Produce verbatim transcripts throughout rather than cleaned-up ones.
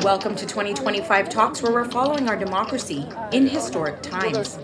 Welcome to twenty twenty-five Talks, where we're following our democracy in historic times.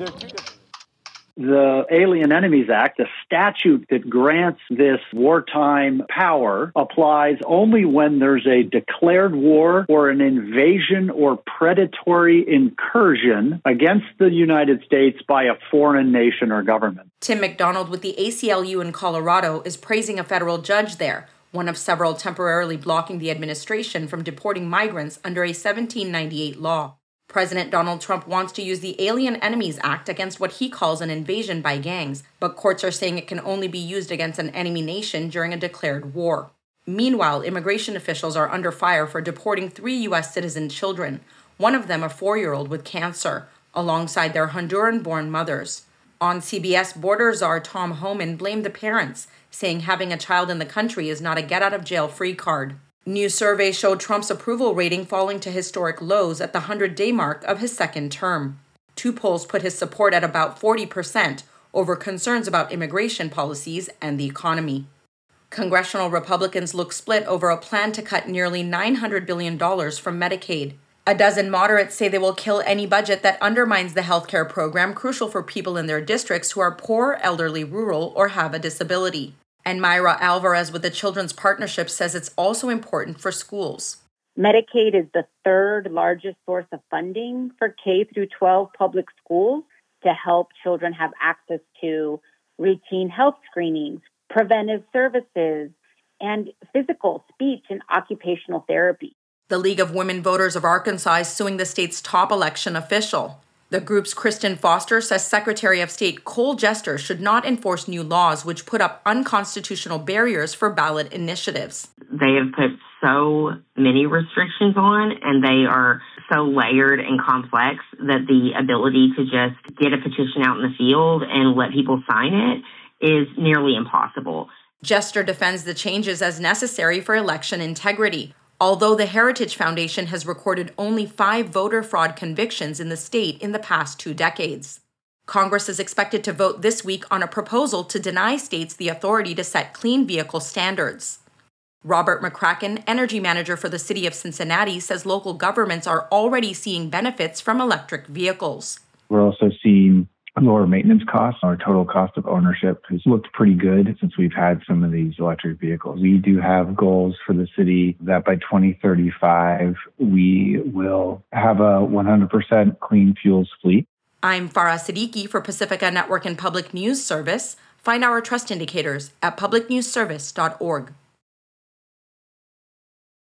The Alien Enemies Act, the statute that grants this wartime power, applies only when there's a declared war or an invasion or predatory incursion against the United States by a foreign nation or government. Tim McDonald with the A C L U in Colorado is praising a federal judge there, one of several temporarily blocking the administration from deporting migrants under a seventeen ninety-eight law. President Donald Trump wants to use the Alien Enemies Act against what he calls an invasion by gangs, but courts are saying it can only be used against an enemy nation during a declared war. Meanwhile, immigration officials are under fire for deporting three U S citizen children, one of them a four-year-old with cancer, alongside their Honduran-born mothers. On C B S, border czar Tom Homan blamed the parents, saying having a child in the country is not a get-out-of-jail-free card. New surveys showed Trump's approval rating falling to historic lows at the hundred-day mark of his second term. Two polls put his support at about forty percent over concerns about immigration policies and the economy. Congressional Republicans look split over a plan to cut nearly nine hundred billion dollars from Medicaid. A dozen moderates say they will kill any budget that undermines the healthcare program crucial for people in their districts who are poor, elderly, rural, or have a disability. And Myra Alvarez with the Children's Partnership says it's also important for schools. Medicaid is the third largest source of funding for K through twelve public schools to help children have access to routine health screenings, preventive services, and physical, speech, and occupational therapy. The League of Women Voters of Arkansas is suing the state's top election official. The group's Kristen Foster says Secretary of State Cole Jester should not enforce new laws which put up unconstitutional barriers for ballot initiatives. They have put so many restrictions on, and they are so layered and complex that the ability to just get a petition out in the field and let people sign it is nearly impossible. Jester defends the changes as necessary for election integrity, although the Heritage Foundation has recorded only five voter fraud convictions in the state in the past two decades. Congress is expected to vote this week on a proposal to deny states the authority to set clean vehicle standards. Robert McCracken, energy manager for the city of Cincinnati, says local governments are already seeing benefits from electric vehicles. We're also seeing lower maintenance costs. Our total cost of ownership has looked pretty good since we've had some of these electric vehicles. We do have goals for the city that by twenty thirty-five, we will have a one hundred percent clean fuels fleet. I'm Farah Siddiqui for Pacifica Network and Public News Service. Find our trust indicators at public news service dot org.